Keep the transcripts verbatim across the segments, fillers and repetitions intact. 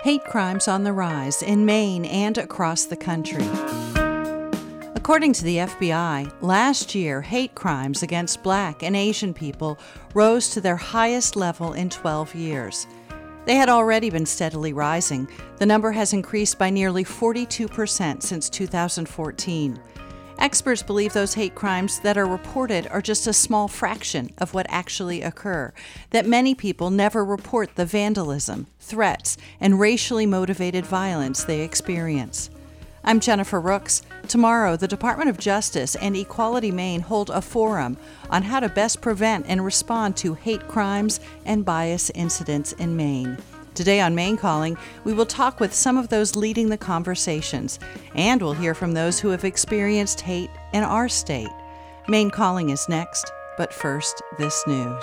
Hate crimes on the rise in Maine and across the country. According to the F B I, last year, hate crimes against Black and Asian people rose to their highest level in twelve years. They had already been steadily rising. The number has increased by nearly forty-two percent since two thousand fourteen. Experts believe those hate crimes that are reported are just a small fraction of what actually occur, that many people never report the vandalism, threats, and racially motivated violence they experience. I'm Jennifer Rooks. Tomorrow, the Department of Justice and Equality Maine hold a forum on how to best prevent and respond to hate crimes and bias incidents in Maine. Today on Maine Calling, we will talk with some of those leading the conversations, and we'll hear from those who have experienced hate in our state. Maine Calling is next, but first, this news.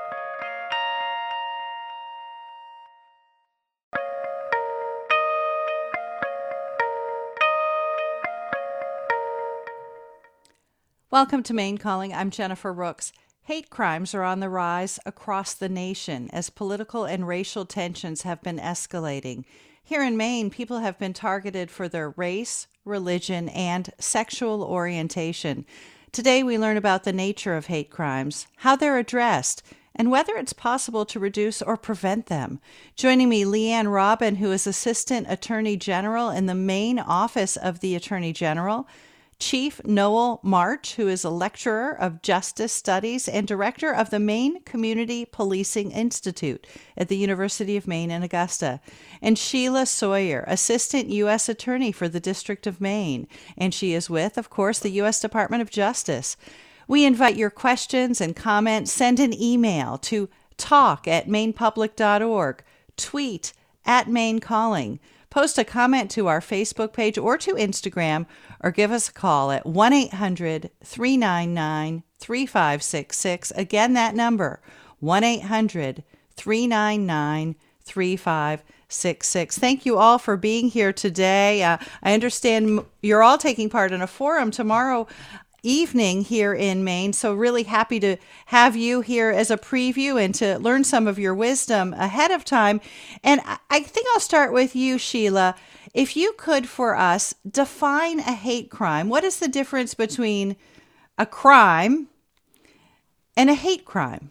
Welcome to Maine Calling. I'm Jennifer Rooks. Hate crimes are on the rise across the nation as political and racial tensions have been escalating. Here in Maine, people have been targeted for their race, religion, and sexual orientation. Today, we learn about the nature of hate crimes, how they're addressed, and whether it's possible to reduce or prevent them. Joining me, Leanne Robin, who is Assistant Attorney General in the Maine Office of the Attorney General, Chief Noel March, who is a lecturer of justice studies and director of the Maine Community Policing Institute at the University of Maine in Augusta, and Sheila Sawyer, Assistant U S Attorney for the District of Maine, and she is with, of course, the U S Department of Justice. We invite your questions and comments. Send an email to talk at mainepublic dot org, tweet at Maine Calling, post a comment to our Facebook page or to Instagram, or give us a call at one eight hundred, three nine nine, three five six six. Again, that number, one eight hundred, three nine nine, three five six six. Thank you all for being here today. Uh, I understand you're all taking part in a forum tomorrow evening here in Maine, so really happy to have you here as a preview and to learn some of your wisdom ahead of time. And I think I'll start with you, Sheila. If you could, for us, define a hate crime. What is the difference between a crime and a hate crime?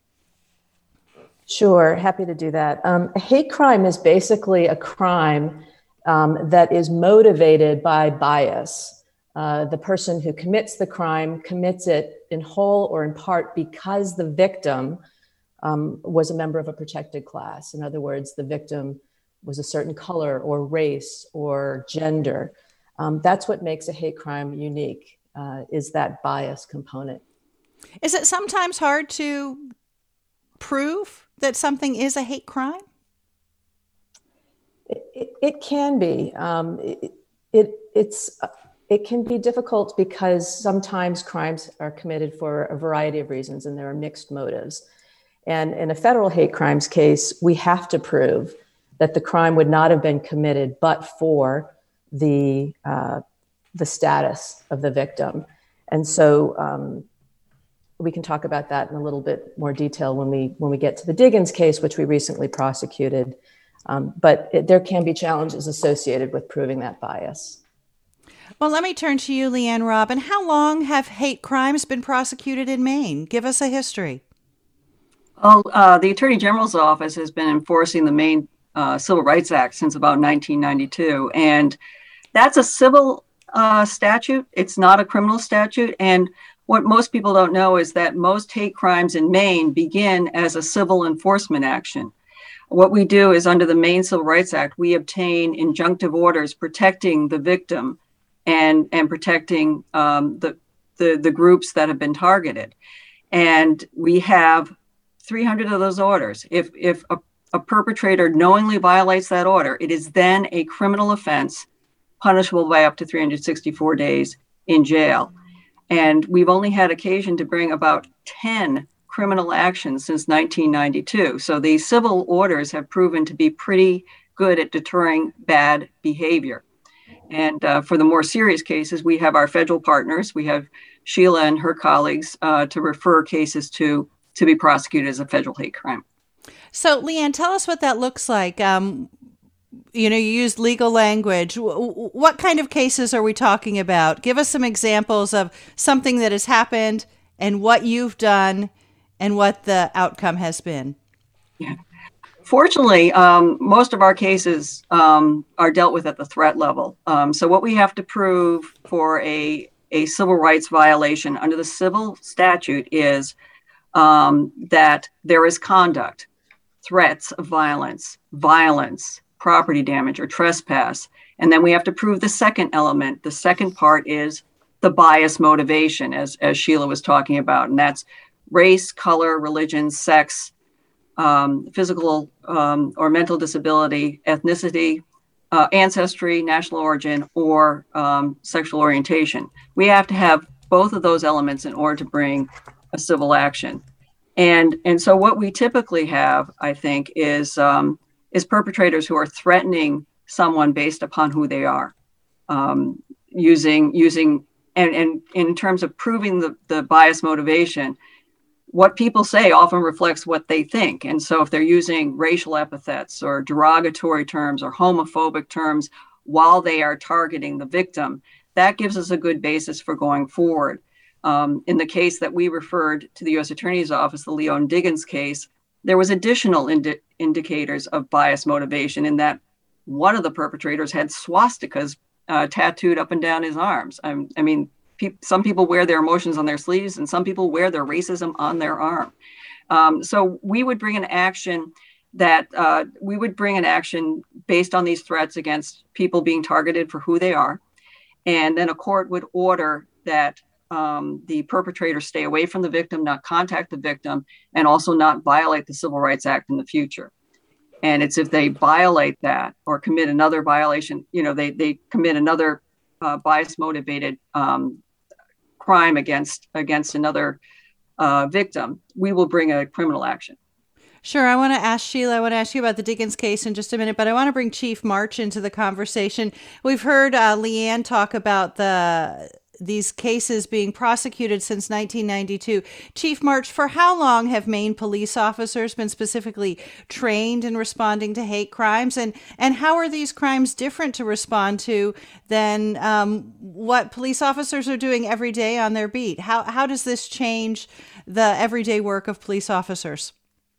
Sure, happy to do that. Um, a hate crime is basically a crime um, that is motivated by bias. Uh, the person who commits the crime commits it in whole or in part because the victim um, was a member of a protected class. In other words, the victim was a certain color or race or gender. Um, that's what makes a hate crime unique, uh, is that bias component. Is it sometimes hard to prove that something is a hate crime? It, it, it can be. Um, it, it, it's... Uh, It can be difficult because sometimes crimes are committed for a variety of reasons and there are mixed motives. And in a federal hate crimes case, we have to prove that the crime would not have been committed but for the, uh, the status of the victim. And so um, we can talk about that in a little bit more detail when we, when we get to the Diggins case, which we recently prosecuted. Um, but it, there can be challenges associated with proving that bias. Well, let me turn to you, Leanne Robin. How long have hate crimes been prosecuted in Maine? Give us a history. Well, uh, the Attorney General's office has been enforcing the Maine uh, Civil Rights Act since about nineteen ninety-two. And that's a civil uh, statute. It's not a criminal statute. And what most people don't know is that most hate crimes in Maine begin as a civil enforcement action. What we do is under the Maine Civil Rights Act, we obtain injunctive orders protecting the victim and and protecting um, the, the the groups that have been targeted. And we have three hundred of those orders. If if a, a perpetrator knowingly violates that order, it is then a criminal offense punishable by up to three hundred sixty-four days in jail. And we've only had occasion to bring about ten criminal actions since nineteen ninety-two. So these civil orders have proven to be pretty good at deterring bad behavior. And uh, for the more serious cases, we have our federal partners. We have Sheila and her colleagues uh, to refer cases to to be prosecuted as a federal hate crime. So, Leanne, tell us what that looks like. Um, you know, you used legal language. What kind of cases are we talking about? Give us some examples of something that has happened and what you've done and what the outcome has been. Yeah. Fortunately, um, most of our cases um, are dealt with at the threat level. Um, so what we have to prove for a, a civil rights violation under the civil statute is um, that there is conduct, threats of violence, violence, property damage, or trespass. And then we have to prove the second element. The second part is the bias motivation, as, as Sheila was talking about, and that's race, color, religion, sex, Um, physical um, or mental disability, ethnicity, uh, ancestry, national origin, or um, sexual orientation. We have to have both of those elements in order to bring a civil action. And and so what we typically have, I think, is um, is perpetrators who are threatening someone based upon who they are, um, using using and, and in terms of proving the, the bias motivation. What people say often reflects what they think. And so if they're using racial epithets or derogatory terms or homophobic terms while they are targeting the victim, that gives us a good basis for going forward. Um, in the case that we referred to the U S Attorney's Office, the Leon Diggins case, there was additional indi- indicators of bias motivation in that one of the perpetrators had swastikas uh, tattooed up and down his arms. Um, I mean, some people wear their emotions on their sleeves and some people wear their racism on their arm. Um, so we would bring an action that uh, we would bring an action based on these threats against people being targeted for who they are. And then a court would order that um, the perpetrator stay away from the victim, not contact the victim, and also not violate the Civil Rights Act in the future. And it's if they violate that or commit another violation, you know, they, they commit another uh, bias motivated um, crime against against another uh, victim, we will bring a criminal action. Sure. I want to ask Sheila, I want to ask you about the Diggins case in just a minute, but I want to bring Chief March into the conversation. We've heard uh, Leanne talk about the these cases being prosecuted since nineteen ninety-two. Chief March, for how long have Maine police officers been specifically trained in responding to hate crimes? And, and how are these crimes different to respond to than um, what police officers are doing every day on their beat? How, how does this change the everyday work of police officers?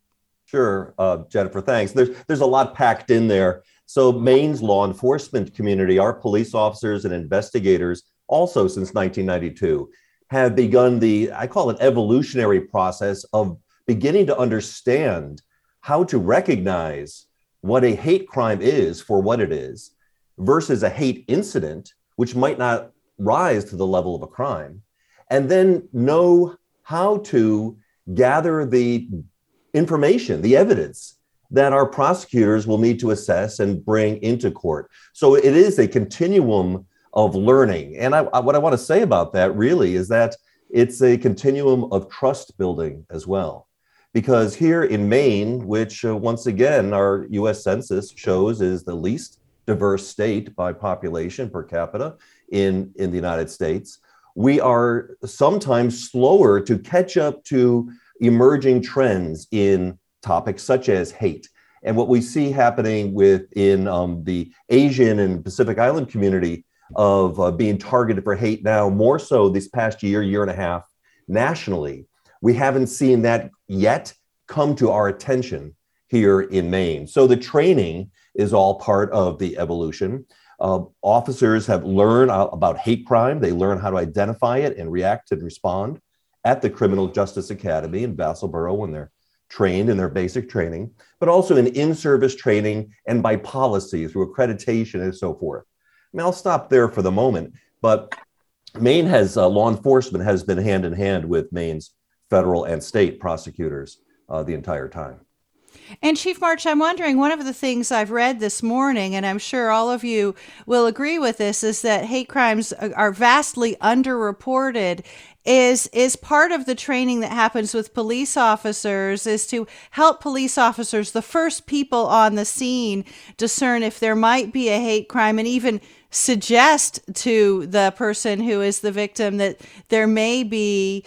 Sure, uh, Jennifer, thanks. There's, there's a lot packed in there. So Maine's law enforcement community, our police officers and investigators, also since nineteen ninety-two, have begun the, I call it evolutionary process of beginning to understand how to recognize what a hate crime is for what it is versus a hate incident, which might not rise to the level of a crime, and then know how to gather the information, the evidence that our prosecutors will need to assess and bring into court. So it is a continuum of learning. And I, I, what I want to say about that really is that it's a continuum of trust building as well. Because here in Maine, which uh, once again, our U S Census shows is the least diverse state by population per capita in, in the United States, we are sometimes slower to catch up to emerging trends in topics such as hate. And what we see happening within um, the Asian and Pacific Island community of uh, being targeted for hate now, more so this past year, year and a half, nationally. We haven't seen that yet come to our attention here in Maine. So the training is all part of the evolution. Uh, officers have learned uh, about hate crime. They learn how to identify it and react and respond at the Criminal Justice Academy in Vassalboro when they're trained in their basic training, but also in in-service training and by policy through accreditation and so forth. I mean, I'll stop there for the moment, but Maine has, uh, law enforcement has been hand in hand with Maine's federal and state prosecutors uh, the entire time. And Chief March, I'm wondering, one of the things I've read this morning, and I'm sure all of you will agree with this, is that hate crimes are vastly underreported. Is is part of the training that happens with police officers is to help police officers, the first people on the scene, discern if there might be a hate crime and even suggest to the person who is the victim that there may be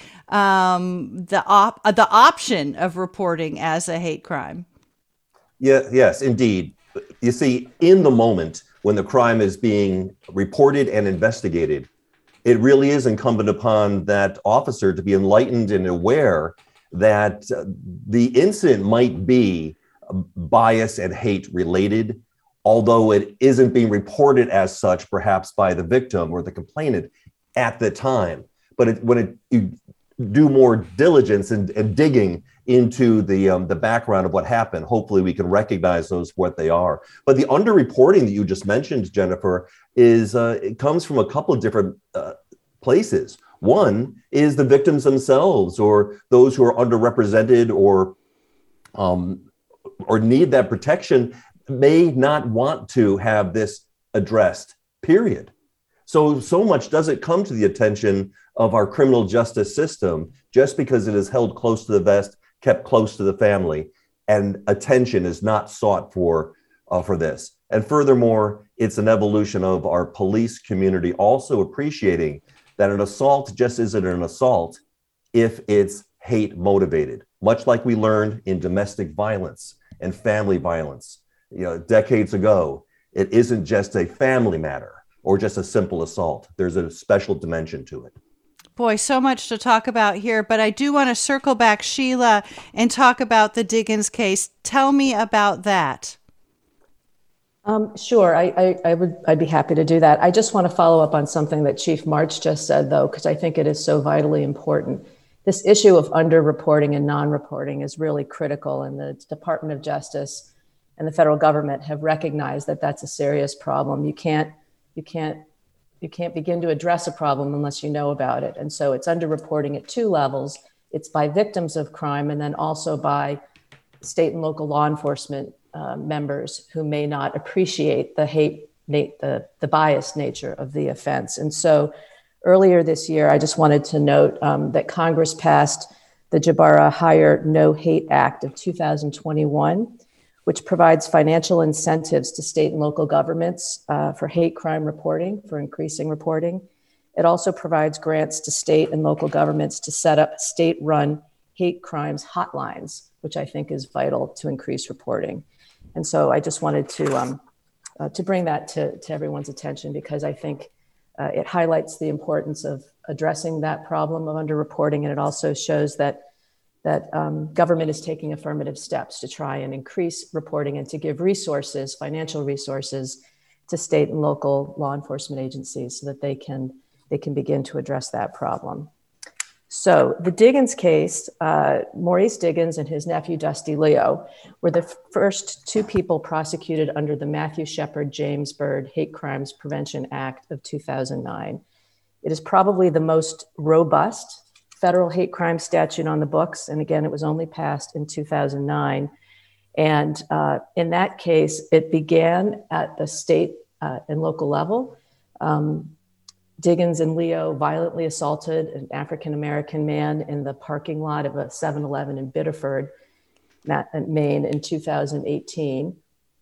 um, the op- the option of reporting as a hate crime. Yeah, yes, indeed. you see, in the moment when the crime is being reported and investigated, it really is incumbent upon that officer to be enlightened and aware that uh, the incident might be bias and hate related, although it isn't being reported as such, perhaps by the victim or the complainant at the time. But it, when it, you do more diligence and, and digging into the um, the background of what happened, hopefully we can recognize those for what they are. But the underreporting that you just mentioned, Jennifer, is uh, it comes from a couple of different uh, places. One is the victims themselves, or those who are underrepresented or um, or need that protection may not want to have this addressed, period. So, so much doesn't come to the attention of our criminal justice system just because it is held close to the vest, kept close to the family, and attention is not sought for uh, for this. And furthermore, it's an evolution of our police community also appreciating that an assault just isn't an assault if it's hate motivated, much like we learned in domestic violence and family violence, you know, decades ago. It isn't just a family matter or just a simple assault. There's a special dimension to it. Boy, so much to talk about here, but I do want to circle back, Sheila, and talk about the Diggins case. Tell me about that. Um, sure, I, I, I would, I'd be happy to do that. I just want to follow up on something that Chief March just said, though, because I think it is so vitally important. This issue of underreporting and non-reporting is really critical, and the Department of Justice and the federal government have recognized that that's a serious problem. You can't, you can't, you can't begin to address a problem unless you know about it. And so it's underreporting at two levels. It's by victims of crime, and then also by state and local law enforcement uh, members who may not appreciate the hate, the, the biased nature of the offense. And so earlier this year, I just wanted to note um, that Congress passed the Jabara Hire No Hate Act of two thousand twenty-one, which provides financial incentives to state and local governments uh, for hate crime reporting, for increasing reporting. It also provides grants to state and local governments to set up state-run hate crimes hotlines, which I think is vital to increase reporting. And so I just wanted to, um, uh, to bring that to, to everyone's attention, because I think uh, it highlights the importance of addressing that problem of underreporting, and it also shows that that um, government is taking affirmative steps to try and increase reporting and to give resources, financial resources, to state and local law enforcement agencies so that they can, they can begin to address that problem. So the Diggins case, uh, Maurice Diggins and his nephew Dusty Leo were the first two people prosecuted under the Matthew Shepard James Byrd Hate Crimes Prevention Act of two thousand nine. It is probably the most robust federal hate crime statute on the books. And again, it was only passed in two thousand nine. And uh, in that case, it began at the state uh, and local level. Um, Diggins and Leo violently assaulted an African-American man in the parking lot of a seven eleven in Biddeford, Maine in two thousand eighteen.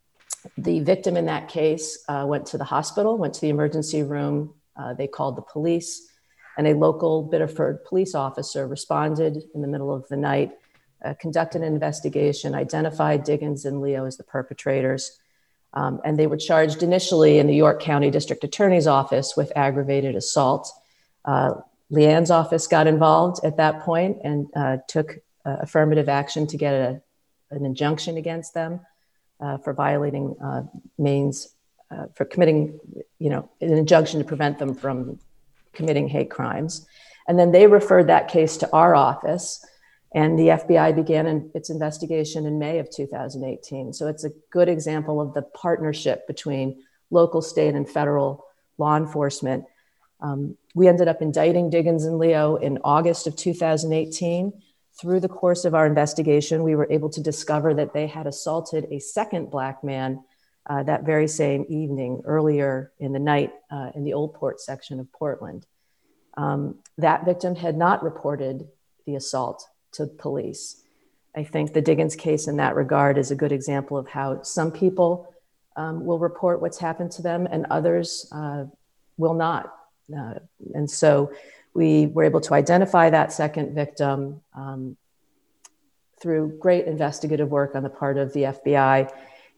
The victim in that case uh, went to the hospital, went to the emergency room. Uh, they called the police. And a local Biddeford police officer responded in the middle of the night, uh, conducted an investigation, identified Diggins and Leo as the perpetrators. Um, and they were charged initially in the York County District Attorney's Office with aggravated assault. Uh, Leanne's office got involved at that point and uh, took uh, affirmative action to get a, an injunction against them uh, for violating uh, Maine's, uh, for committing, you know, an injunction to prevent them from committing hate crimes. And then they referred that case to our office, and the F B I began in, its investigation in May of two thousand eighteen. So it's a good example of the partnership between local, state, and federal law enforcement. Um, we ended up indicting Diggins and Leo in August of two thousand eighteen. Through the course of our investigation, we were able to discover that they had assaulted a second Black man Uh, that very same evening, earlier in the night uh, in the Old Port section of Portland. Um, that victim had not reported the assault to police. I think the Diggins case in that regard is a good example of how some people um, will report what's happened to them and others uh, will not. Uh, and so we were able to identify that second victim um, through great investigative work on the part of the F B I.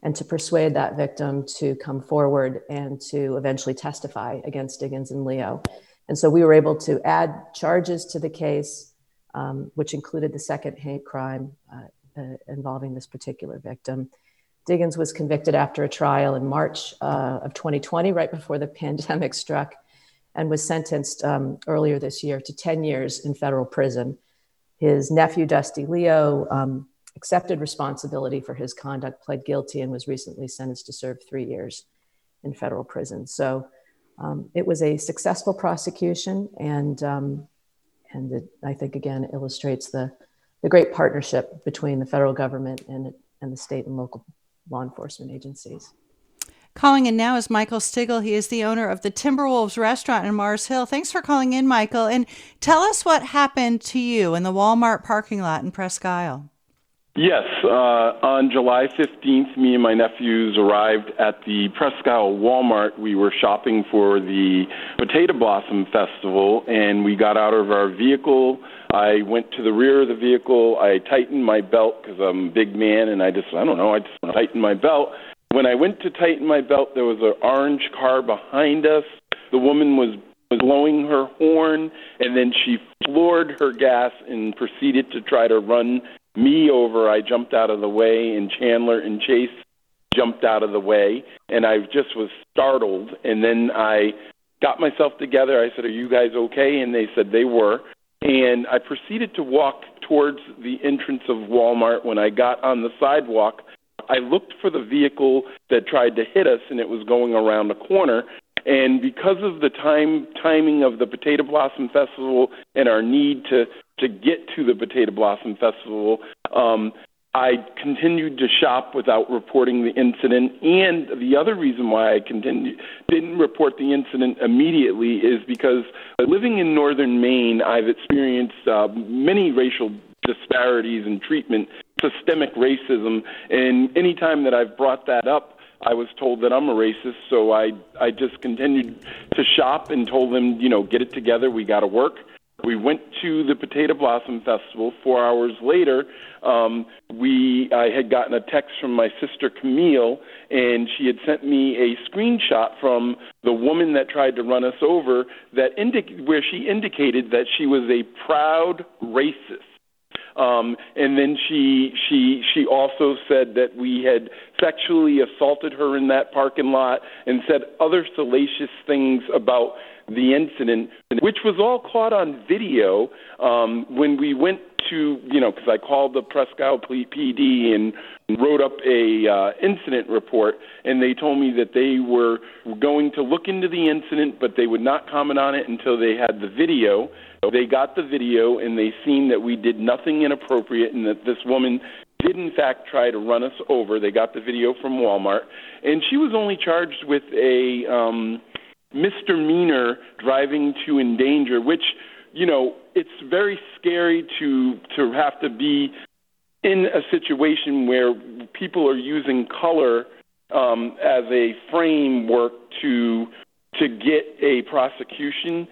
and to persuade that victim to come forward and to eventually testify against Diggins and Leo. And so we were able to add charges to the case, um, which included the second hate crime uh, uh, involving this particular victim. Diggins was convicted after a trial in March uh, of twenty twenty, right before the pandemic struck, and was sentenced um, earlier this year to ten years in federal prison. His nephew, Dusty Leo, um, accepted responsibility for his conduct, pled guilty, and was recently sentenced to serve three years in federal prison. So um, it was a successful prosecution, and um, and it, I think, again, illustrates the, the great partnership between the federal government and, and the state and local law enforcement agencies. Calling in now is Michael Stigl. He is the owner of the Timberwolves restaurant in Mars Hill. Thanks for calling in, Michael. And tell us what happened to you in the Walmart parking lot in Presque Isle. Yes, uh, on July fifteenth, me and my nephews arrived at the Presque Isle Walmart. We were shopping for the Potato Blossom Festival, and we got out of our vehicle. I went to the rear of the vehicle. I tightened my belt because I'm a big man, and I just, I don't know, I just want to tighten my belt. When I went to tighten my belt, there was an orange car behind us. The woman was, was blowing her horn, and then she floored her gas and proceeded to try to run me over. I jumped out of the way, and Chandler and Chase jumped out of the way, and I just was startled. And then I got myself together. I said, "Are you guys okay?" And they said they were. And I proceeded to walk towards the entrance of Walmart. When I got on the sidewalk, I looked for the vehicle that tried to hit us, and it was going around the corner. And because of the time timing of the Potato Blossom Festival and our need to, to get to the Potato Blossom Festival, um, I continued to shop without reporting the incident. And the other reason why I continued, didn't report the incident immediately is because living in northern Maine, I've experienced uh, many racial disparities in treatment, systemic racism, and any time that I've brought that up, I was told that I'm a racist, so I, I just continued to shop and told them, you know, get it together, we got to work. We went to the Potato Blossom Festival. Four hours later, um, we I had gotten a text from my sister Camille, and she had sent me a screenshot from the woman that tried to run us over, that indic- where she indicated that she was a proud racist. Um, and then she she she also said that we had sexually assaulted her in that parking lot and said other salacious things about the incident, which was all caught on video um, when we went to, you know, because I called the Presque Isle P D and wrote up a uh, incident report, and they told me that they were going to look into the incident, but they would not comment on it until they had the video. They got the video, and they seen that we did nothing inappropriate and that this woman did, in fact, try to run us over. They got the video from Walmart, and she was only charged with a um, misdemeanor driving to endanger, which, you know, it's very scary to to have to be in a situation where people are using color um, as a framework to to get a prosecution.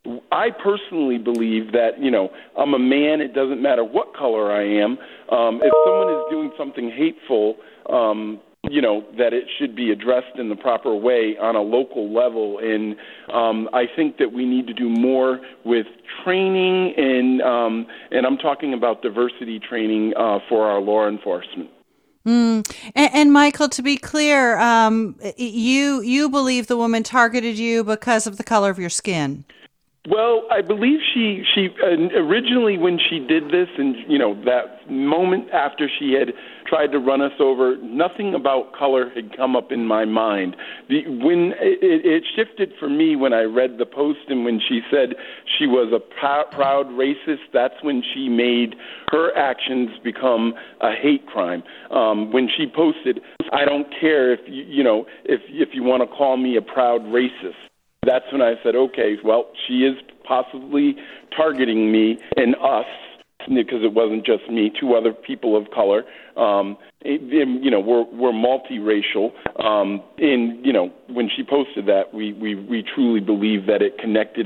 I personally believe that, you know, I'm a man. It doesn't matter what color I am. Um, if someone is doing something hateful, um, you know, that it should be addressed in the proper way on a local level. And um, I think that we need to do more with training, and um, and I'm talking about diversity training uh, for our law enforcement. Mm. And, and Michael, to be clear, um, you you believe the woman targeted you because of the color of your skin? Well, I believe she she uh, originally, when she did this, and you know, that moment after she had tried to run us over, nothing about color had come up in my mind. The, when it, it shifted for me when I read the post, and when she said she was a pr- proud racist, that's when she made her actions become a hate crime. Um, when she posted, "I don't care if you, you know if if you want to call me a proud racist." That's when I said, okay, well, she is possibly targeting me and us, because it wasn't just me, two other people of color. Um, and, you know, we're, we're multiracial. Um, and, you know, when she posted that, we, we, we truly believe that it connected it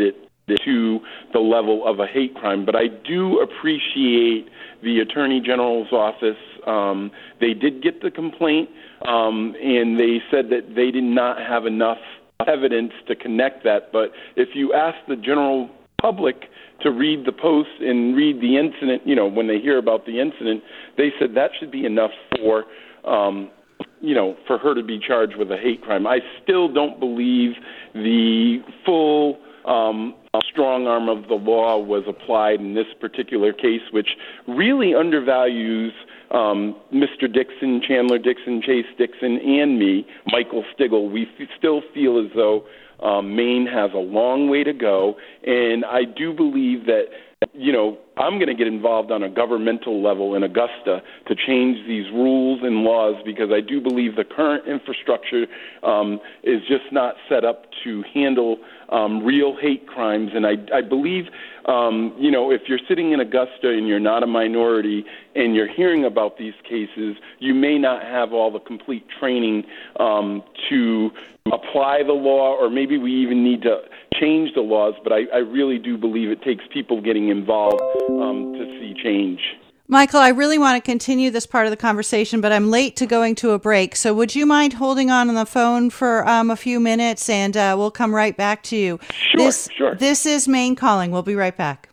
to the level of a hate crime. But I do appreciate the Attorney General's office. Um, they did get the complaint, um, and they said that they did not have enough evidence to connect that. But if you ask the general public to read the post and read the incident, you know, when they hear about the incident, they said that should be enough for, um, you know, for her to be charged with a hate crime. I still don't believe the full um, strong arm of the law was applied in this particular case, which really undervalues um, Mister Dixon, Chandler Dixon, Chase Dixon, and me, Michael Stigl. We f- still feel as though um, Maine has a long way to go, and I do believe that, you know, I'm going to get involved on a governmental level in Augusta to change these rules and laws, because I do believe the current infrastructure um, is just not set up to handle um, real hate crimes. And I, I believe, um, you know, if you're sitting in Augusta and you're not a minority and you're hearing about these cases, you may not have all the complete training um, to apply the law, or maybe we even need to change the laws. But I, I really do believe it takes people getting involved um, to see change. Michael, I really want to continue this part of the conversation, but I'm late to going to a break. So would you mind holding on on the phone for um, a few minutes, and uh, we'll come right back to you. Sure, this, sure. This is Maine Calling. We'll be right back.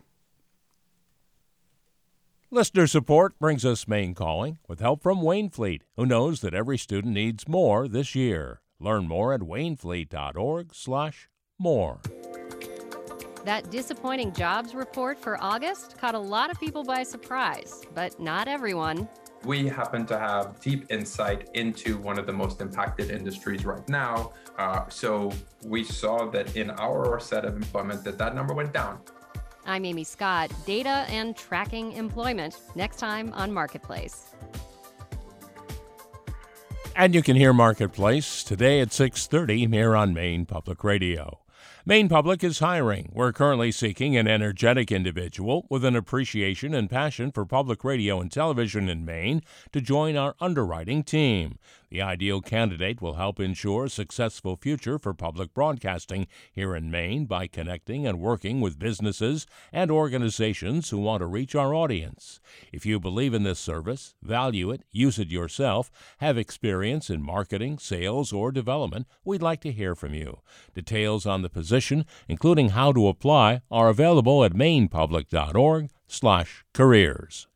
Listener support brings us Maine Calling with help from Waynefleet, who knows that every student needs more this year. Learn more at waynefleet.org slash more. That disappointing jobs report for August caught a lot of people by surprise, but not everyone. We happen to have deep insight into one of the most impacted industries right now. Uh, so we saw that in our set of employment that that number went down. I'm Amy Scott, data and tracking employment, next time on Marketplace. And you can hear Marketplace today at six thirty here on Maine Public Radio. Maine Public is hiring. We're currently seeking an energetic individual with an appreciation and passion for public radio and television in Maine to join our underwriting team. The ideal candidate will help ensure a successful future for public broadcasting here in Maine by connecting and working with businesses and organizations who want to reach our audience. If you believe in this service, value it, use it yourself, have experience in marketing, sales, or development, we'd like to hear from you. Details on the position, including how to apply, are available at mainepublic.org slash careers.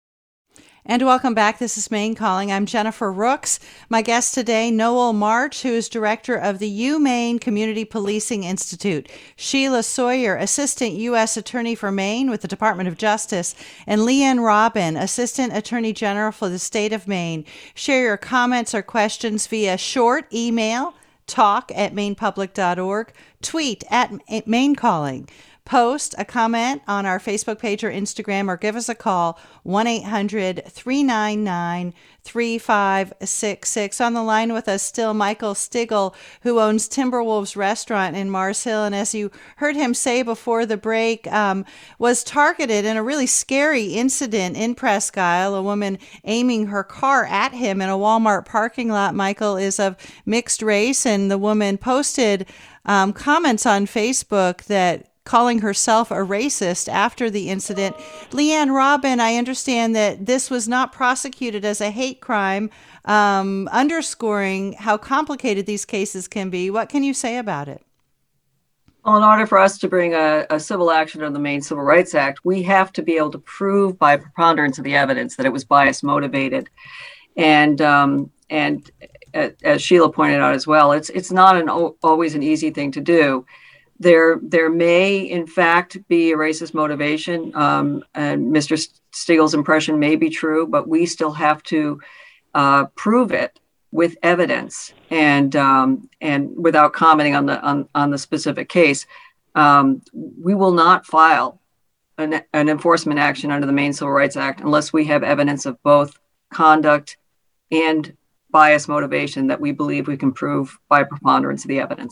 And welcome back. This is Maine Calling. I'm Jennifer Rooks. My guest today, Noel March, who is director of the UMaine Community Policing Institute, Sheila Sawyer, Assistant U S Attorney for Maine with the Department of Justice, and Leanne Robin, Assistant Attorney General for the state of Maine. Share your comments or questions via short email, talk at mainepublic dot org, tweet at Maine Calling. Post a comment on our Facebook page or Instagram, or give us a call, one eight hundred three nine nine three five six six. On the line with us still, Michael Stigl, who owns Timberwolves Restaurant in Mars Hill, and as you heard him say before the break, um, was targeted in a really scary incident in Presque Isle. A woman aiming her car at him in a Walmart parking lot. Michael is of mixed race, and the woman posted um, comments on Facebook that calling herself a racist after the incident. Leanne Robin, I understand that this was not prosecuted as a hate crime, um, underscoring how complicated these cases can be. What can you say about it? Well, in order for us to bring a, a civil action under the Maine Civil Rights Act, we have to be able to prove by preponderance of the evidence that it was bias motivated. And um, and as Sheila pointed out as well, it's it's not an always an easy thing to do. There, there may, in fact, be a racist motivation, um, and Mister Stigl's impression may be true, but we still have to uh, prove it with evidence, and um, and without commenting on the on, on the specific case, um, we will not file an, an enforcement action under the Maine Civil Rights Act unless we have evidence of both conduct and bias motivation that we believe we can prove by preponderance of the evidence.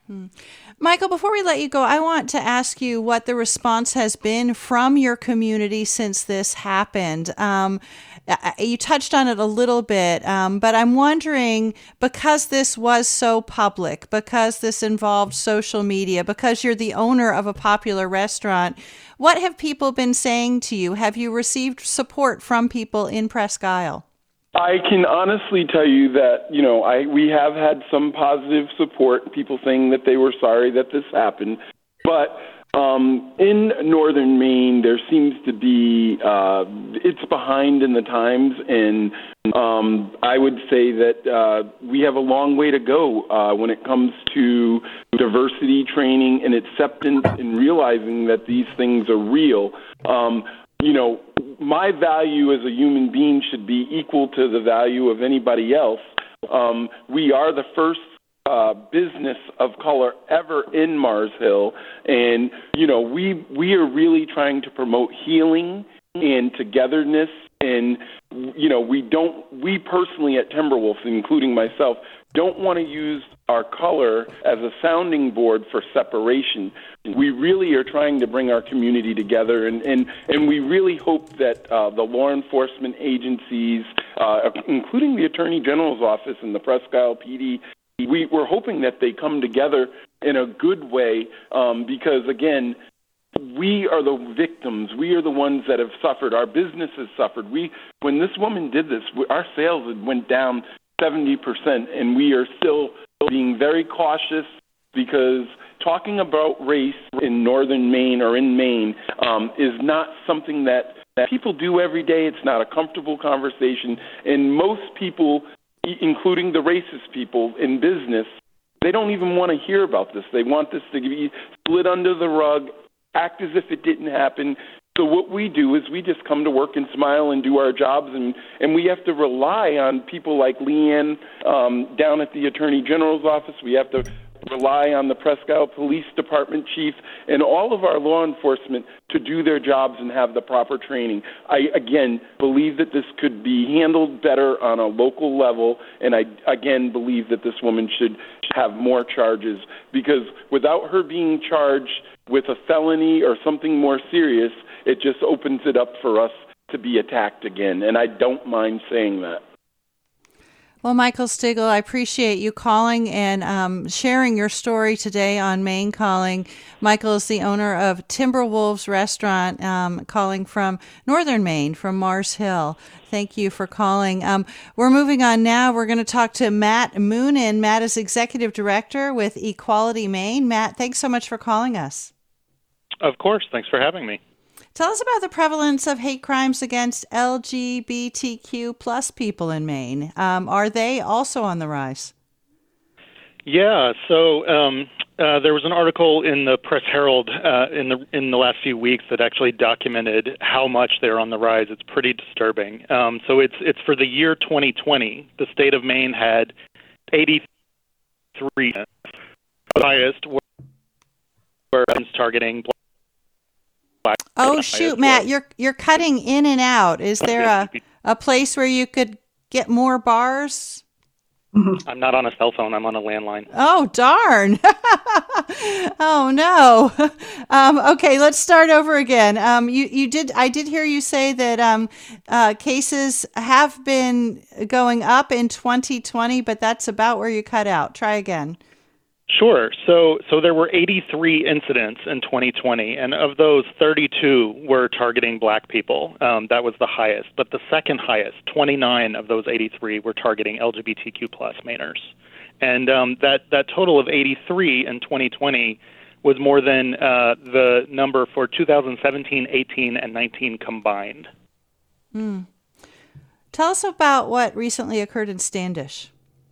Hmm. Michael, before we let you go, I want to ask you what the response has been from your community since this happened. Um, you touched on it a little bit, um, but I'm wondering, because this was so public, because this involved social media, because you're the owner of a popular restaurant, what have people been saying to you? Have you received support from people in Presque Isle? I can honestly tell you that, you know, I we have had some positive support, people saying that they were sorry that this happened. But um, in northern Maine, there seems to be, uh, it's behind in the times. And um, I would say that uh, we have a long way to go uh, when it comes to diversity training and acceptance and realizing that these things are real. Um, you know, my value as a human being should be equal to the value of anybody else. Um, we are the first uh, business of color ever in Mars Hill, and you know we we are really trying to promote healing and togetherness. And you know we don't we personally at Timberwolf, including myself, don't want to use our color as a sounding board for separation. We really are trying to bring our community together, and, and, and we really hope that uh, the law enforcement agencies, uh, including the Attorney General's office and the Presque Isle P D, we, we're hoping that they come together in a good way um, because, again, we are the victims. We are the ones that have suffered. Our business has suffered. We, when this woman did this, our sales had went down seventy percent, and we are still being very cautious because talking about race in northern Maine or in Maine um, is not something that, that people do every day. It's not a comfortable conversation. And most people, including the racist people in business, they don't even want to hear about this. They want this to be slid under the rug, act as if it didn't happen. So what we do is we just come to work and smile and do our jobs, and, and we have to rely on people like Leanne um, down at the Attorney General's office. We have to rely on the Presque Isle Police Department chief and all of our law enforcement to do their jobs and have the proper training. I, again, believe that this could be handled better on a local level, and I, again, believe that this woman should have more charges, because without her being charged with a felony or something more serious, it just opens it up for us to be attacked again, and I don't mind saying that. Well, Michael Stigl, I appreciate you calling and um, sharing your story today on Maine Calling. Michael is the owner of Timberwolves Restaurant, um, calling from northern Maine, from Mars Hill. Thank you for calling. Um, we're moving on now. We're going to talk to Matt Moonen. Matt is Executive Director with Equality Maine. Matt, thanks so much for calling us. Of course. Thanks for having me. Tell us about the prevalence of hate crimes against L G B T Q plus people in Maine. Um, are they also on the rise? Yeah, so um, uh, there was an article in the Press Herald uh, in the in the last few weeks that actually documented how much they're on the rise. It's pretty disturbing. Um, so it's it's for the year twenty twenty. The state of Maine had eighty-three, the highest, were targeting. Oh, shoot, Matt, you're you're cutting in and out. Is there a, a place where you could get more bars? I'm not on a cell phone. I'm on a landline. Oh, darn. Oh, no. Um, okay, let's start over again. Um, you, you did. I did hear you say that um, uh, cases have been going up in twenty twenty, but that's about where you cut out. Try again. Sure. So so there were eighty-three incidents in twenty twenty, and of those, thirty-two were targeting black people. Um, that was the highest. But the second highest, twenty-nine of those eighty-three, were targeting L G B T Q plus Mainers. And um, that, that total of eighty-three in twenty twenty was more than uh, the number for two thousand seventeen, eighteen, and nineteen combined. Mm. Tell us about what recently occurred in Standish.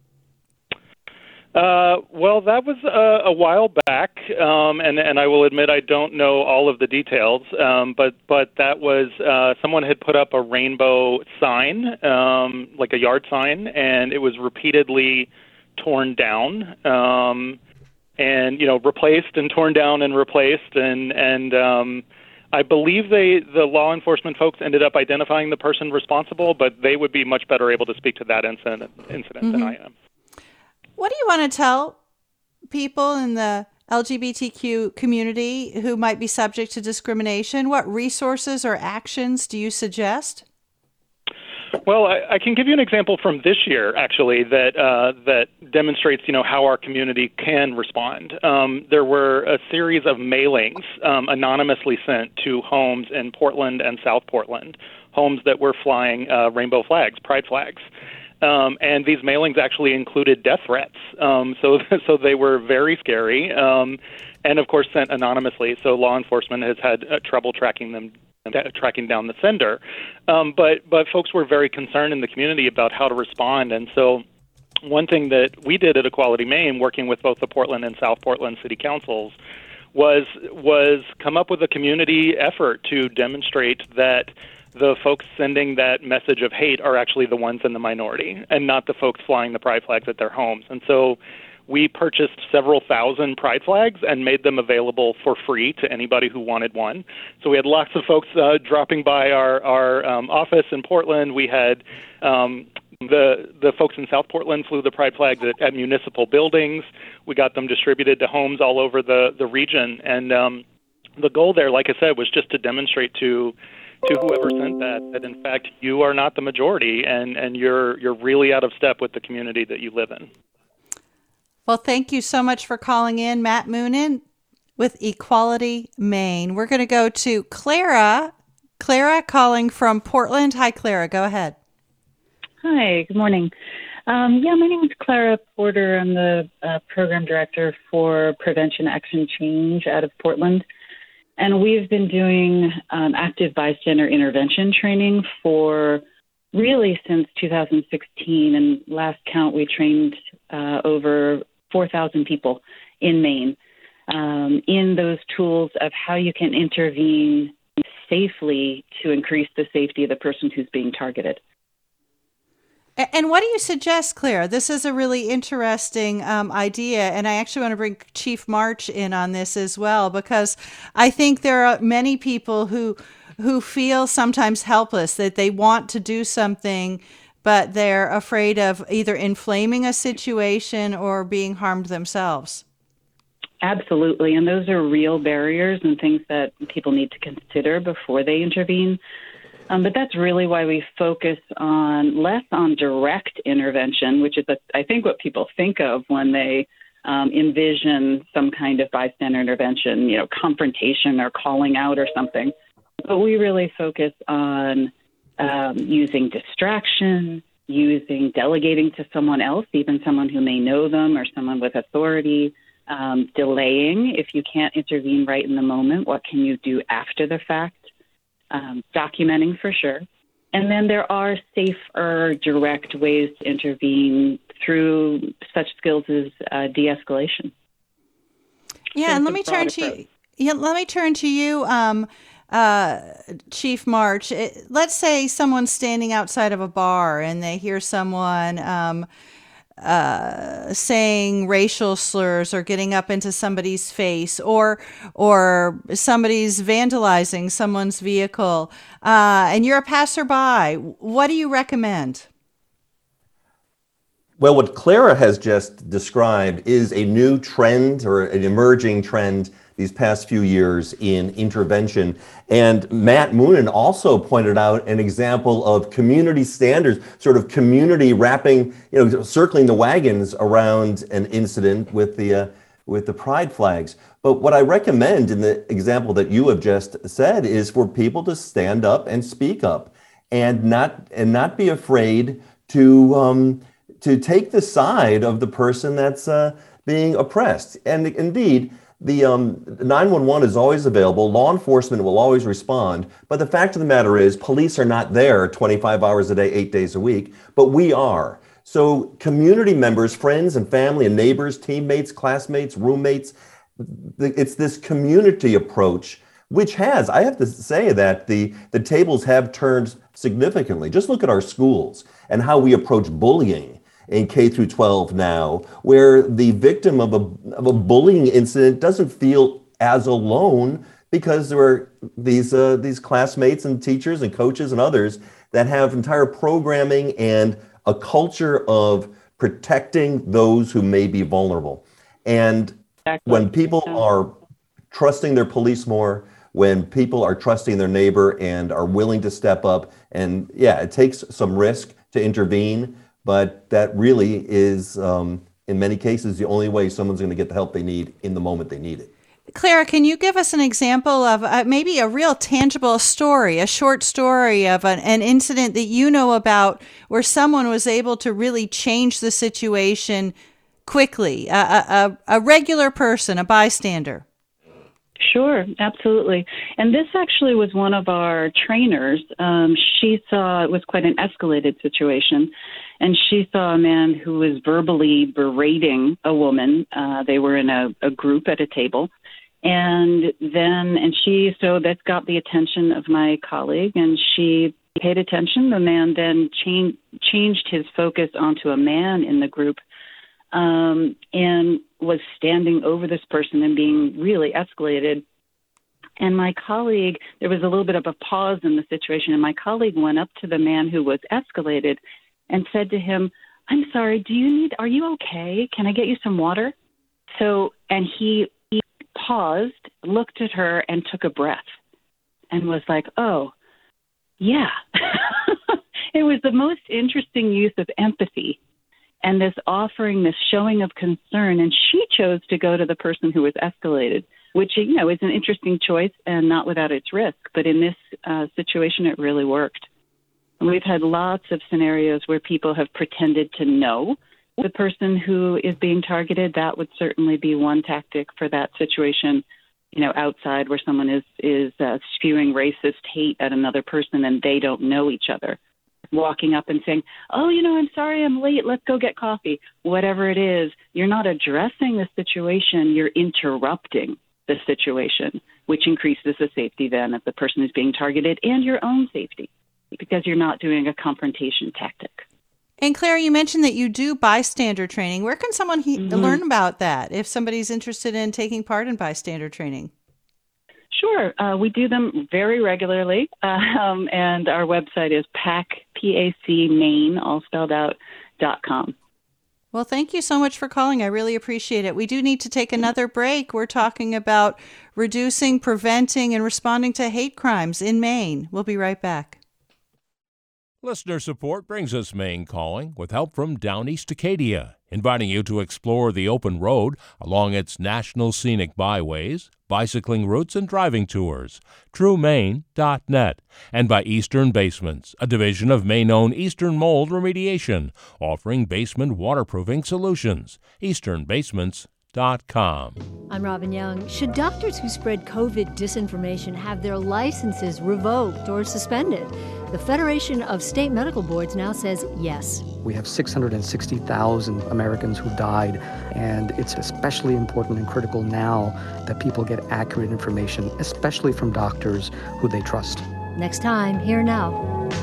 Uh, well, that was uh, a while back, um, and, and I will admit I don't know all of the details, um, but, but that was uh, someone had put up a rainbow sign, um, like a yard sign, and it was repeatedly torn down, um, and, you know, replaced and torn down and replaced, and, and um, I believe they the law enforcement folks ended up identifying the person responsible, but they would be much better able to speak to that incident, incident mm-hmm. than I am. What do you want to tell people in the L G B T Q community who might be subject to discrimination? What resources or actions do you suggest? Well, I, I can give you an example from this year, actually, that uh, that demonstrates, you know, how our community can respond. Um, there were a series of mailings um, anonymously sent to homes in Portland and South Portland, homes that were flying uh, rainbow flags, pride flags. Um, and these mailings actually included death threats. Um, so, so they were very scary, um, and of course sent anonymously. So law enforcement has had uh, trouble tracking them. tracking down the sender. Um, but but folks were very concerned in the community about how to respond. And so one thing that we did at Equality Maine, working with both the Portland and South Portland city councils, was was come up with a community effort to demonstrate that the folks sending that message of hate are actually the ones in the minority and not the folks flying the pride flags at their homes. And so we purchased several thousand pride flags and made them available for free to anybody who wanted one. So we had lots of folks uh, dropping by our, our um, office in Portland. We had um, the the folks in South Portland flew the pride flags at, at municipal buildings. We got them distributed to homes all over the, the region. And um, the goal there, like I said, was just to demonstrate to to whoever sent that, that in fact you are not the majority and, and you're you're really out of step with the community that you live in. Well, thank you so much for calling in, Matt Moonen with Equality Maine. We're going to go to Clara. Clara calling from Portland. Hi, Clara. Go ahead. Hi, good morning. Um, yeah, my name is Clara Porter. I'm the uh, program director for Prevention Action Change out of Portland. And we've been doing um, active bystander intervention training for really since two thousand sixteen. And last count, we trained uh, over four thousand people in Maine um, in those tools of how you can intervene safely to increase the safety of the person who's being targeted. And what do you suggest, Claire? This is a really interesting um, idea, and I actually want to bring Chief March in on this as well, because I think there are many people who who feel sometimes helpless, that they want to do something, but they're afraid of either inflaming a situation or being harmed themselves. Absolutely, and those are real barriers and things that people need to consider before they intervene. Um, but that's really why we focus on less on direct intervention, which is, a, I think, what people think of when they um, envision some kind of bystander intervention, you know, confrontation or calling out or something. But we really focus on um, using distraction, using delegating to someone else, even someone who may know them or someone with authority, um, delaying. If you can't intervene right in the moment, what can you do after the fact? Um, documenting for sure. And then there are safer, direct ways to intervene through such skills as uh, de-escalation. Yeah, so and let me turn to you. Yeah, let me turn to you, um, uh, Chief March. It, let's say someone's standing outside of a bar and they hear someone um, uh, saying racial slurs or getting up into somebody's face, or or somebody's vandalizing someone's vehicle, uh, and you're a passerby. What do you recommend? Well, what Clara has just described is a new trend or an emerging trend these past few years in intervention. And Matt Moonen also pointed out an example of community standards, sort of community wrapping, you know, circling the wagons around an incident with the uh, with the pride flags. But what I recommend in the example that you have just said is for people to stand up and speak up, and not and not be afraid to um, to take the side of the person that's uh, being oppressed. And indeed, The um, nine one one is always available. Law enforcement will always respond. But the fact of the matter is, police are not there twenty-five hours a day, eight days a week, but we are. So community members, friends and family and neighbors, teammates, classmates, roommates, it's this community approach, which has, I have to say that the, the tables have turned significantly. Just look at our schools and how we approach bullying in K through twelve now, where the victim of a of a bullying incident doesn't feel as alone because there are these uh, these classmates and teachers and coaches and others that have entire programming and a culture of protecting those who may be vulnerable. And Exactly. when people are trusting their police more, when people are trusting their neighbor and are willing to step up, and yeah, it takes some risk to intervene, but that really is, um, in many cases, the only way someone's going to get the help they need in the moment they need it. Clara, can you give us an example of uh, maybe a real tangible story, a short story of an, an incident that you know about where someone was able to really change the situation quickly, a, a, a regular person, a bystander? Sure, absolutely. And this actually was one of our trainers. Um, she saw it was quite an escalated situation, and she saw a man who was verbally berating a woman. Uh, they were in a, a group at a table. And then, and she, so that got the attention of my colleague, and she paid attention. The man then changed, changed his focus onto a man in the group, um, and was standing over this person and being really escalated. And my colleague, there was a little bit of a pause in the situation, and my colleague went up to the man who was escalated and said to him, "I'm sorry, do you need, are you okay? Can I get you some water?" So, and he, he paused, looked at her, and took a breath and was like, "Oh, yeah." It was the most interesting use of empathy and this offering, this showing of concern. And she chose to go to the person who was escalated, which, you know, is an interesting choice and not without its risk. But in this uh, situation, it really worked. And we've had lots of scenarios where people have pretended to know the person who is being targeted. That would certainly be one tactic for that situation, you know, outside where someone is, is uh, spewing racist hate at another person and they don't know each other. Walking up and saying, "Oh, you know, I'm sorry I'm late. Let's go get coffee." Whatever it is, you're not addressing the situation. You're interrupting the situation, which increases the safety then of the person who's being targeted and your own safety, because you're not doing a confrontation tactic. And Claire, you mentioned that you do bystander training. Where can someone he- mm-hmm. learn about that if somebody's interested in taking part in bystander training? Sure. Uh, we do them very regularly, um, and our website is pac, P A C, Maine, all spelled out, dot com. Well, thank you so much for calling. I really appreciate it. We do need to take another break. We're talking about reducing, preventing, and responding to hate crimes in Maine. We'll be right back. Listener support brings us Maine Calling with help from Down East Acadia, inviting you to explore the open road along its national scenic byways, bicycling routes, and driving tours. True Maine dot net. And by Eastern Basements, a division of Maine-owned Eastern Mold Remediation, offering basement waterproofing solutions. Eastern Basements dot com. I'm Robin Young. Should doctors who spread COVID disinformation have their licenses revoked or suspended? The Federation of State Medical Boards now says yes. We have six hundred sixty thousand Americans who died, and it's especially important and critical now that people get accurate information, especially from doctors who they trust. Next time, Here Now.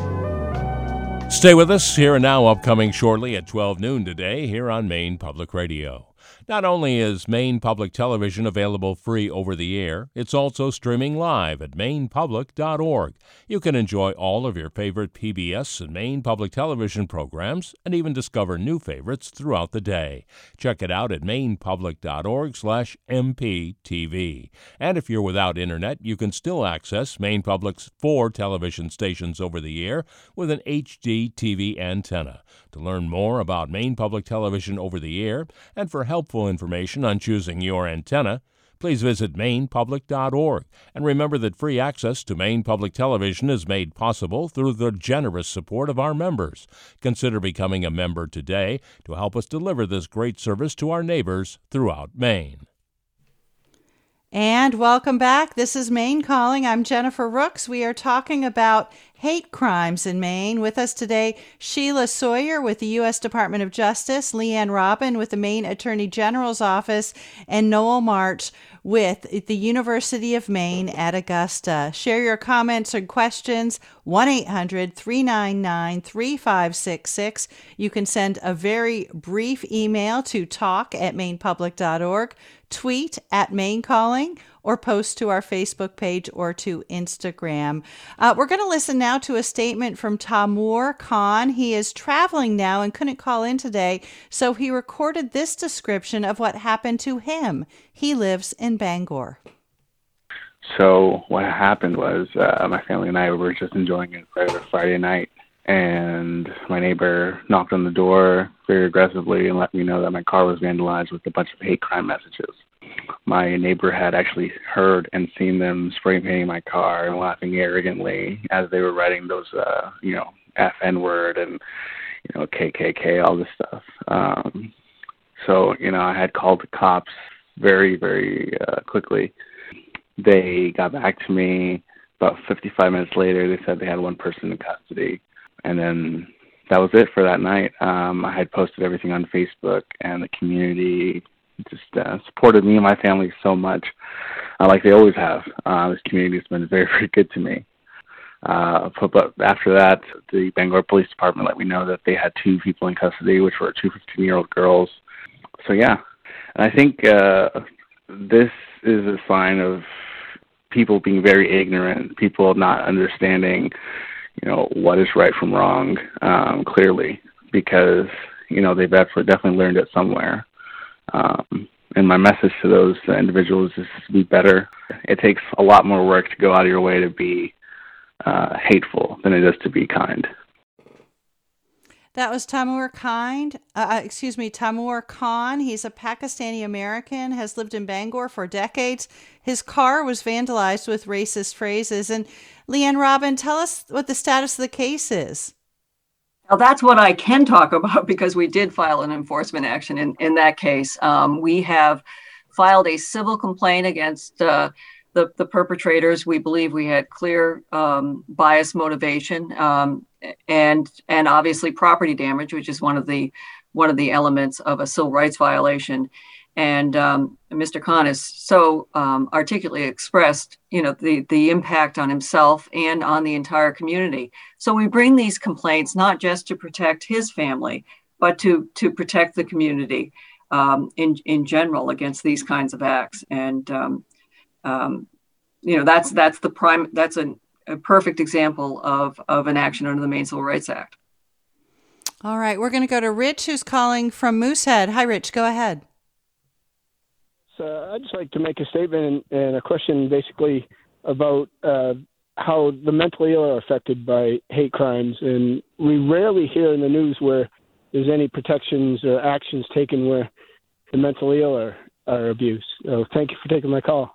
Stay with us. Here and Now upcoming shortly at twelve noon today here on Maine Public Radio. Not only is Maine Public Television available free over the air, it's also streaming live at maine public dot org. You can enjoy all of your favorite P B S and Maine Public Television programs and even discover new favorites throughout the day. Check it out at maine public dot org slash M P T V. And if you're without internet, you can still access Maine Public's four television stations over the air with an H D T V antenna. To learn more about Maine Public Television over the air and for helpful information on choosing your antenna, please visit maine public dot org. And remember that free access to Maine Public Television is made possible through the generous support of our members. Consider becoming a member today to help us deliver this great service to our neighbors throughout Maine. And welcome back. This is Maine Calling. I'm Jennifer Rooks. We are talking about hate crimes in Maine. With us today, Sheila Sawyer with the U S Department of Justice, Leanne Robin with the Maine Attorney General's Office, and Noel March with the University of Maine at Augusta. Share your comments or questions, one eight hundred three nine nine three five six six. You can send a very brief email to talk at maine public dot org, tweet at Maine Calling, or post to our Facebook page or to Instagram. Uh, we're going to listen now to a statement from Taimur Khan. He is traveling now and couldn't call in today, so he recorded this description of what happened to him. He lives in Bangor. So what happened was uh, my family and I were just enjoying a regular Friday night, and my neighbor knocked on the door very aggressively and let me know that my car was vandalized with a bunch of hate crime messages. My neighbor had actually heard and seen them spray painting my car and laughing arrogantly as they were writing those, uh, you know, F N word and, you know, K K K, all this stuff. Um, so, you know, I had called the cops very, very uh, quickly. They got back to me about fifty-five minutes later. They said they had one person in custody. And then that was it for that night. Um, I had posted everything on Facebook, and the community just uh, supported me and my family so much, uh, like they always have. Uh, this community has been very, very good to me. Uh, but, but after that, the Bangor Police Department let me know that they had two people in custody, which were two fifteen-year-old girls. So, yeah. And I think uh, this is a sign of people being very ignorant, people not understanding, you know, what is right from wrong, um, clearly, because, you know, they've definitely learned it somewhere. Um, and my message to those individuals is to be better. It takes a lot more work to go out of your way to be uh, hateful than it is to be kind. That was Taimur Khan. Uh, excuse me, Taimur Khan. He's a Pakistani American, has lived in Bangor for decades. His car was vandalized with racist phrases. And Leanne Robin, tell us what the status of the case is. Well, that's what I can talk about because we did file an enforcement action in, in that case. Um, we have filed a civil complaint against uh, the, the perpetrators. We believe we had clear um, bias motivation um, and and obviously property damage, which is one of the one of the elements of a civil rights violation. And um, Mister Khan has so um, articulately expressed, you know, the, the impact on himself and on the entire community. So we bring these complaints not just to protect his family, but to to protect the community um, in in general against these kinds of acts. And um, um, you know, that's that's the prime. That's a, a perfect example of of an action under the Maine Civil Rights Act. All right, we're going to go to Rich, who's calling from Moosehead. Hi, Rich. Go ahead. Uh, I'd just like to make a statement and, and a question basically about uh, how the mentally ill are affected by hate crimes. And we rarely hear in the news where there's any protections or actions taken where the mentally ill are, are abused. So thank you for taking my call.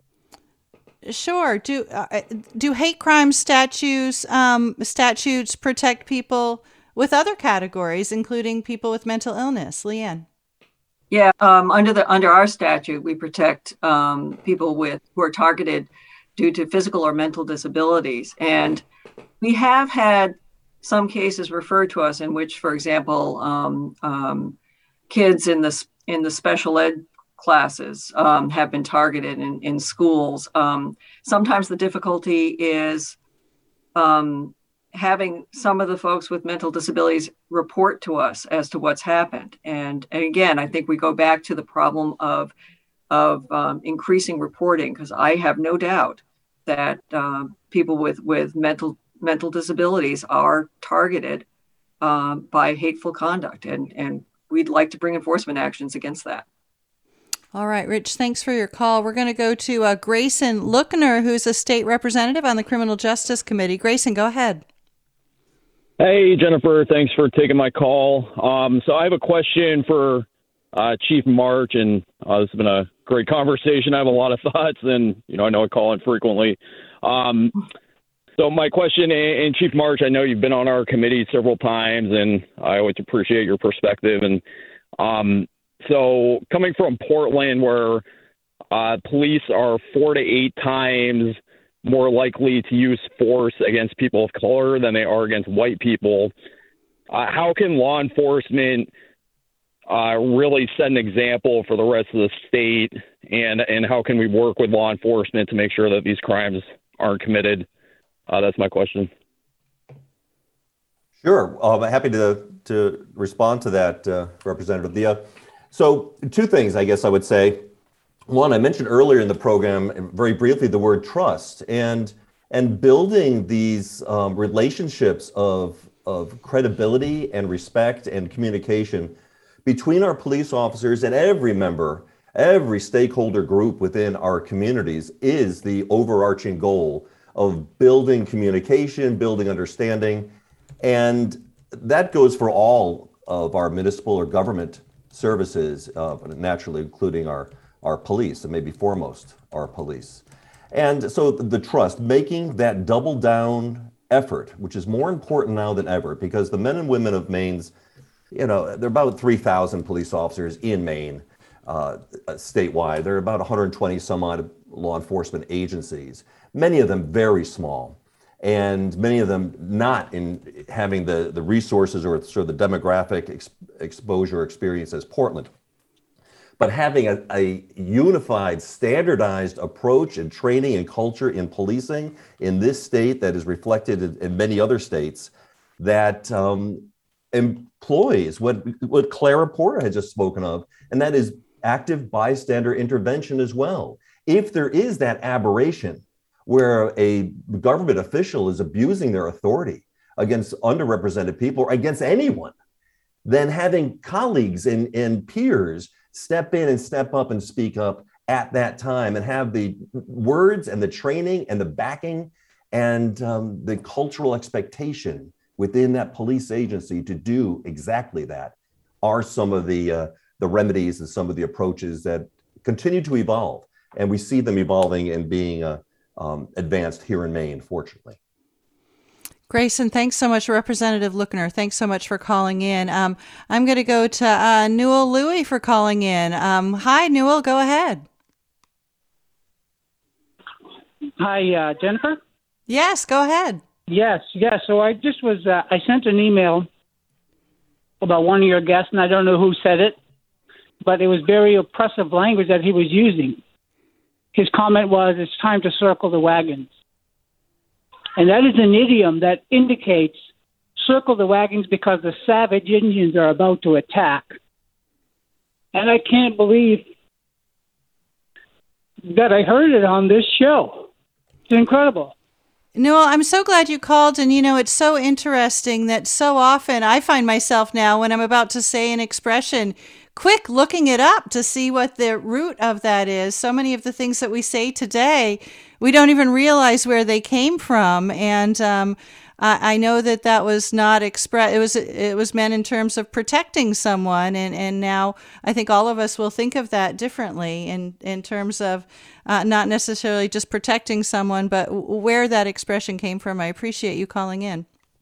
Sure. Do uh, do hate crime statutes um, statutes protect people with other categories, including people with mental illness? Leanne. Yeah, um, under the under our statute, we protect um, people with who are targeted due to physical or mental disabilities, and we have had some cases referred to us in which, for example, um, um, kids in the in the special ed classes um, have been targeted in in schools. Um, sometimes the difficulty is um, having some of the folks with mental disabilities report to us as to what's happened. And, and again, I think we go back to the problem of, of um, increasing reporting, because I have no doubt that um, people with, with mental mental disabilities are targeted um, by hateful conduct. And, and we'd like to bring enforcement actions against that. All right, Rich, thanks for your call. We're going to go to uh, Grayson Lookner, who's a state representative on the Criminal Justice Committee. Grayson, go ahead. Hey, Jennifer, thanks for taking my call. Um, so I have a question for uh, Chief March, and uh, this has been a great conversation. I have a lot of thoughts, and, you know, I know I call in frequently. Um, so my question, and Chief March, I know you've been on our committee several times, and I always appreciate your perspective. And um, so coming from Portland, where uh, police are four to eight times more likely to use force against people of color than they are against white people, uh, how can law enforcement uh, really set an example for the rest of the state, and, and how can we work with law enforcement to make sure that these crimes aren't committed? Uh, that's my question. Sure. I'm happy to, to respond to that, uh, Representative. The, uh, so two things, I guess I would say. one, I mentioned earlier in the program, very briefly, the word trust, and and building these um, relationships of, of credibility and respect and communication between our police officers and every member, every stakeholder group within our communities is the overarching goal of building communication, building understanding. And that goes for all of our municipal or government services, uh, naturally including our, our police, and maybe foremost our police. And so the trust, making that double down effort, which is more important now than ever, because the men and women of Maine's, you know, there are about three thousand police officers in Maine, uh, statewide. There are about one hundred twenty some odd law enforcement agencies, many of them very small, and many of them not in having the, the resources or sort of the demographic ex- exposure experience as Portland. But having a, a unified, standardized approach and training and culture in policing in this state that is reflected in, in many other states that um, employs what, what Clara Porter had just spoken of, and that is active bystander intervention as well. If there is that aberration where a government official is abusing their authority against underrepresented people or against anyone, then having colleagues and, and peers step in and step up and speak up at that time and have the words and the training and the backing and um, the cultural expectation within that police agency to do exactly that are some of the uh, the remedies and some of the approaches that continue to evolve. And we see them evolving and being uh, um, advanced here in Maine, fortunately. Grayson, thanks so much. Representative Lookner, thanks so much for calling in. Um, I'm going to go to uh, Newell Louie for calling in. Um, hi, Newell, go ahead. Hi, uh, Jennifer? Yes, go ahead. Yes, yes. So I just was, uh, I sent an email about one of your guests, and I don't know who said it, but it was very oppressive language that he was using. His comment was, it's time to circle the wagons. And that is an idiom that indicates circle the wagons because the savage Indians are about to attack. And I can't believe that I heard it on this show. It's incredible. Newell, I'm so glad you called. And, you know, it's so interesting that so often I find myself now when I'm about to say an expression, quick looking it up to see what the root of that is. So many of the things that we say today, we don't even realize where they came from. And um, I, I know that that was not expressed. It was it was meant in terms of protecting someone. And, and now I think all of us will think of that differently in, in terms of uh, not necessarily just protecting someone, but where that expression came from. I appreciate you calling in.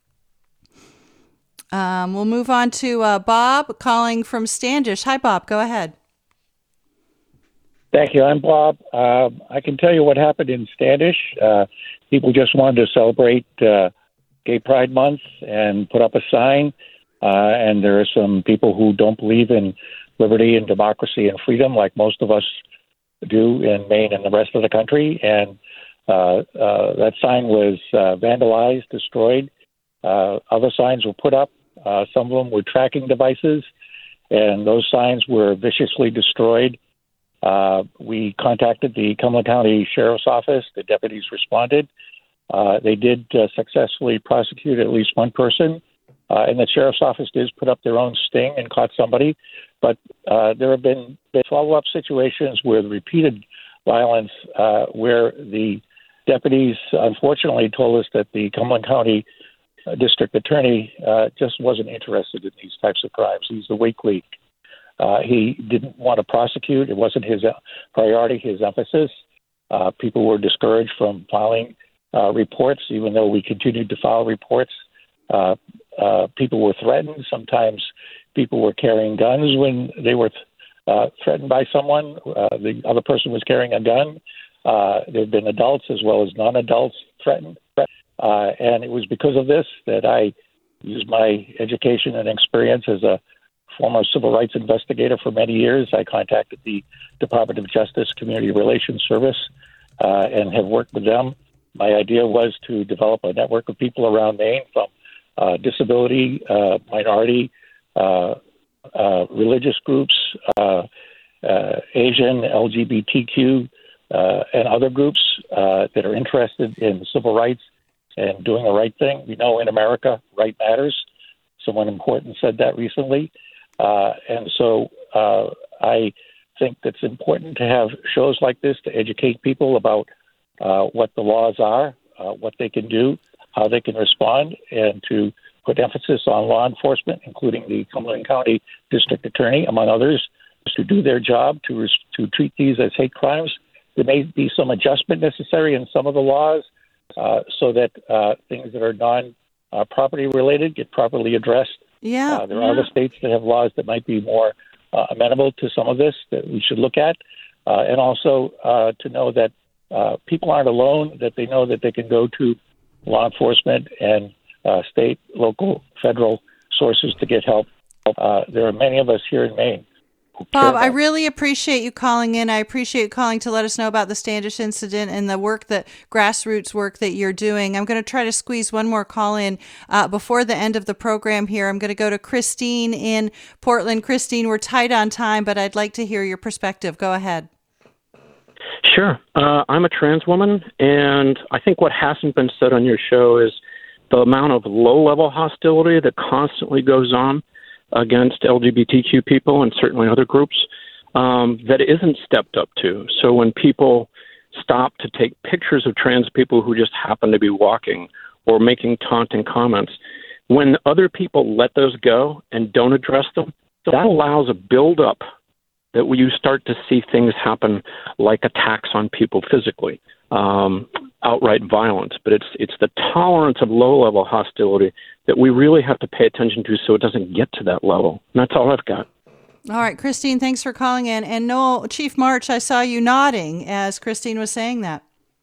Um, we'll move on to uh, Bob calling from Standish. Hi, Bob. Go ahead. Thank you. I'm Bob. Uh, I can tell you what happened in Standish. Uh, people just wanted to celebrate uh, Gay Pride Month and put up a sign. Uh, and there are some people who don't believe in liberty and democracy and freedom like most of us do in Maine and the rest of the country. And uh, uh, that sign was uh, vandalized, destroyed. Uh, other signs were put up. Uh, some of them were tracking devices, and those signs were viciously destroyed. Uh, we contacted the Cumberland County Sheriff's Office. The deputies responded. Uh, they did uh, successfully prosecute at least one person, uh, and the Sheriff's Office did put up their own sting and caught somebody. But uh, there have been follow-up situations where the repeated violence, uh, where the deputies unfortunately told us that the Cumberland County Uh, district attorney uh, just wasn't interested in these types of crimes. He's the weak link. Uh, he didn't want to prosecute. It wasn't his priority, his emphasis. Uh, people were discouraged from filing uh, reports, even though we continued to file reports. Uh, uh, people were threatened. Sometimes people were carrying guns when they were uh, threatened by someone. Uh, the other person was carrying a gun. Uh, there have been adults as well as non-adults threatened. Uh, and it was because of this that I used my education and experience as a former civil rights investigator for many years. I contacted the Department of Justice Community Relations Service uh, and have worked with them. My idea was to develop a network of people around Maine from uh, disability, uh, minority, uh, uh, religious groups, uh, uh, Asian, L G B T Q, uh, and other groups uh, that are interested in civil rights and doing the right thing. We know in America, right matters. Someone important said that recently. Uh, and so uh, I think that's important to have shows like this to educate people about uh, what the laws are, uh, what they can do, how they can respond, and to put emphasis on law enforcement, including the Cumberland County District Attorney, among others, to do their job to res- to treat these as hate crimes. There may be some adjustment necessary in some of the laws uh, so that uh, things that are non-property uh, related get properly addressed. Yeah. Uh, there yeah. are other states that have laws that might be more uh, amenable to some of this that we should look at. Uh, and also uh, to know that uh, people aren't alone, that they know that they can go to law enforcement and uh, state, local, federal sources to get help. Uh, there are many of us here in Maine. Bob, I really appreciate you calling in. I appreciate you calling to let us know about the Standish incident and the work that grassroots work that you're doing. I'm going to try to squeeze one more call in uh, before the end of the program here. I'm going to go to Christine in Portland. Christine, we're tight on time, but I'd like to hear your perspective. Go ahead. Sure. Uh, I'm a trans woman, and I think what hasn't been said on your show is the amount of low-level hostility that constantly goes on against L G B T Q people and certainly other groups um, that isn't stepped up to. So when people stop to take pictures of trans people who just happen to be walking or making taunting comments, when other people let those go and don't address them, that allows a buildup that you start to see things happen like attacks on people physically, um, outright violence. But it's it's the tolerance of low-level hostility that we really have to pay attention to so it doesn't get to that level. And that's all I've got. All right, Christine, thanks for calling in. And Noel, Chief March, I saw you nodding as Christine was saying that.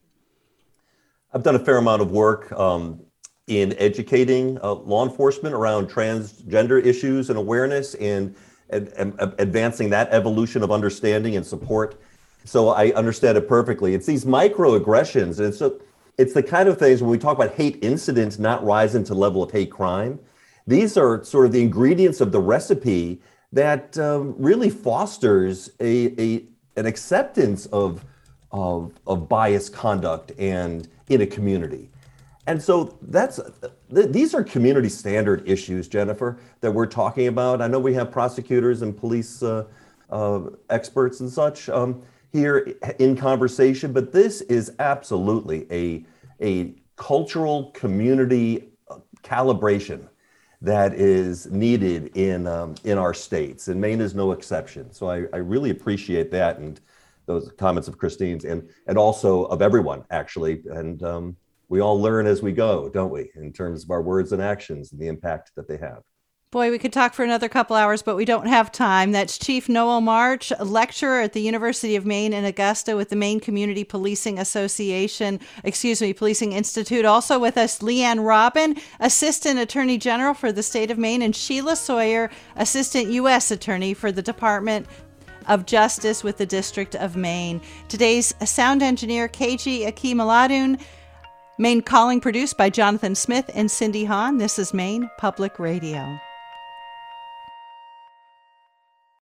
I've done a fair amount of work um, in educating uh, law enforcement around transgender issues and awareness and Ad- ad- advancing that evolution of understanding and support. So I understand it perfectly. It's these microaggressions, and so it's the kind of things when we talk about hate incidents not rising to the level of hate crime. These are sort of the ingredients of the recipe that um, really fosters a, a an acceptance of, of of biased conduct and in a community. And so that's th- these are community standard issues, Jennifer, that we're talking about. I know we have prosecutors and police uh, uh, experts and such um, here in conversation, but this is absolutely a, a cultural community calibration that is needed in um, in our states, and Maine is no exception. So I, I really appreciate that and those comments of Christine's and and also of everyone, actually. And um, we all learn as we go, don't we, in terms of our words and actions and the impact that they have. Boy, we could talk for another couple hours, but we don't have time. That's Chief Noel March, a lecturer at the University of Maine in Augusta with the Maine Community Policing Association, excuse me, Policing Institute. Also with us, Leanne Robin, Assistant Attorney General for the state of Maine, and Sheila Sawyer, Assistant U S Attorney for the Department of Justice with the District of Maine. Today's sound engineer, K G Akimaladun. Maine Calling produced by Jonathan Smith and Cindy Hahn. This is Maine Public Radio.